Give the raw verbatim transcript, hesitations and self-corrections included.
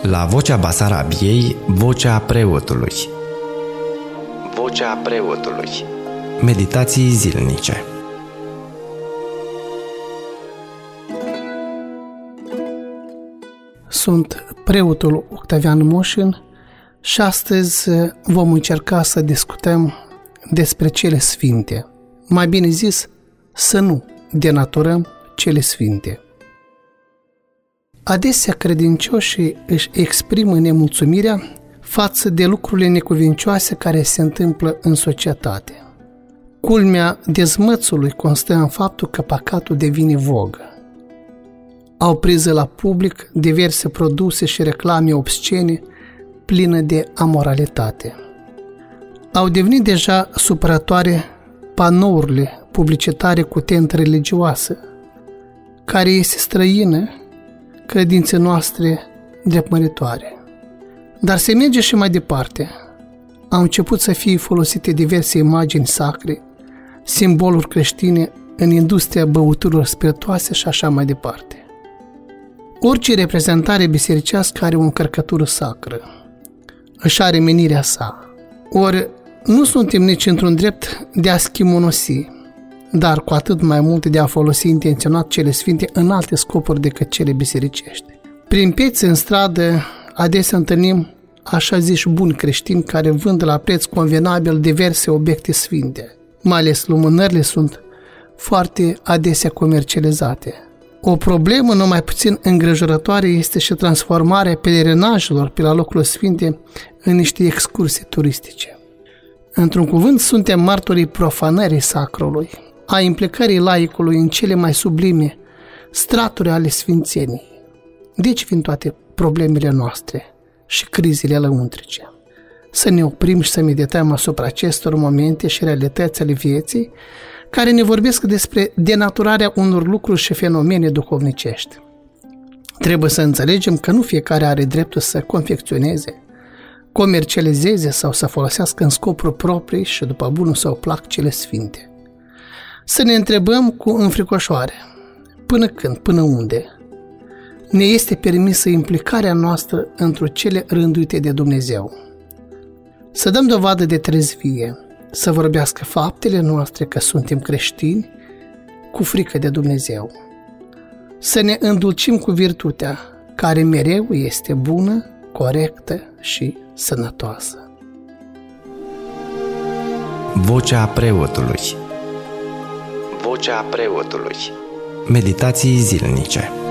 La Vocea Basarabiei, Vocea Preotului. Vocea Preotului. Meditații zilnice. Sunt preotul Octavian Moșin și astăzi vom încerca să discutăm despre cele sfinte. Mai bine zis, să nu denaturăm cele sfinte. Adesea credincioșii își exprimă nemulțumirea față de lucrurile necuvincioase care se întâmplă în societate. Culmea dezmățului constă în faptul că păcatul devine vogă. Au priză la public diverse produse și reclame obscene pline de amoralitate. Au devenit deja supărătoare panourile publicitare cu tentă religioasă, care este străină credinței noastre dreptmăritoare. Dar se merge și mai departe. Au început să fie folosite diverse imagini sacre, simboluri creștine în industria băuturilor spiritoase și așa mai departe. Orice reprezentare bisericească are o încărcătură sacră, își are menirea sa. Ori nu suntem nici într-un drept de a schimonosi, dar cu atât mai mult de a folosi intenționat cele sfinte în alte scopuri decât cele bisericești. Prin piețe în stradă adesea întâlnim așa ziși buni creștini care vând la preț convenabil diverse obiecte sfinte. Mai ales lumânările sunt foarte adesea comercializate. O problemă nu mai puțin îngrijorătoare este și transformarea pelerinajelor pe la locurile sfinte în niște excursii turistice. Într-un cuvânt, suntem martorii profanării sacrului, a implicării laicului în cele mai sublime straturi ale sfințenii. Deci vin toate problemele noastre și crizele lăuntrice. Să ne oprim și să medităm asupra acestor momente și realități ale vieții care ne vorbesc despre denaturarea unor lucruri și fenomene duhovnicești. Trebuie să înțelegem că nu fiecare are dreptul să confecționeze, comercializeze sau să folosească în scopuri proprii și după bunul sau plac cele sfinte. Să ne întrebăm cu înfricoșoare, până când, până unde, ne este permisă implicarea noastră într-o cele rânduite de Dumnezeu. Să dăm dovadă de trezvie, să vorbească faptele noastre că suntem creștini cu frică de Dumnezeu. Să ne îndulcim cu virtutea, care mereu este bună, corectă și sănătoasă. Vocea Preotului. Vocea Preotului. Meditații zilnice.